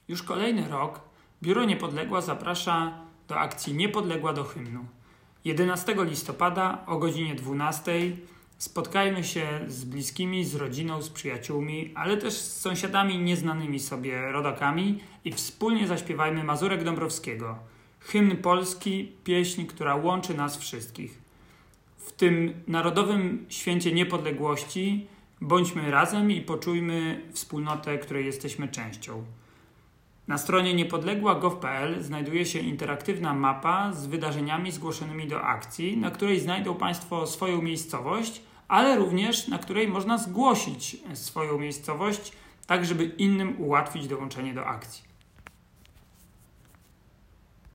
Już kolejny rok Biuro Niepodległa zaprasza do akcji Niepodległa do hymnu. 11 listopada o godzinie 12 spotkajmy się z bliskimi, z rodziną, z przyjaciółmi, ale też z sąsiadami nieznanymi sobie rodakami i wspólnie zaśpiewajmy Mazurek Dąbrowskiego. Hymn polski, pieśń, która łączy nas wszystkich. W tym Narodowym Święcie Niepodległości bądźmy razem i poczujmy wspólnotę, której jesteśmy częścią. Na stronie niepodległa.gov.pl znajduje się interaktywna mapa z wydarzeniami zgłoszonymi do akcji, na której znajdą Państwo swoją miejscowość, ale również na której można zgłosić swoją miejscowość, tak żeby innym ułatwić dołączenie do akcji.